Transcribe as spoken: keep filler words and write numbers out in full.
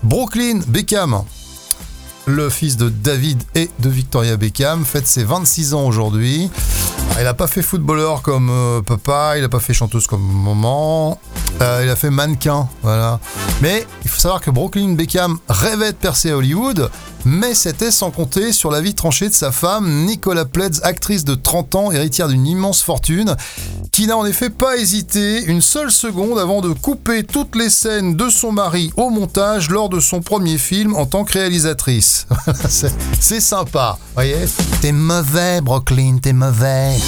Brooklyn Beckham, le fils de David et de Victoria Beckham, fête ses vingt-six ans aujourd'hui. Il n'a pas fait footballeur comme euh, papa, il n'a pas fait chanteuse comme maman, euh, il a fait mannequin, voilà. Mais il faut savoir que Brooklyn Beckham rêvait de percer à Hollywood, mais c'était sans compter sur la vie tranchée de sa femme, Nicola Pledz, actrice de trente ans, héritière d'une immense fortune, qui n'a en effet pas hésité une seule seconde avant de couper toutes les scènes de son mari au montage lors de son premier film en tant que réalisatrice. c'est, c'est sympa, voyez. T'es mauvais, Brooklyn, t'es mauvais.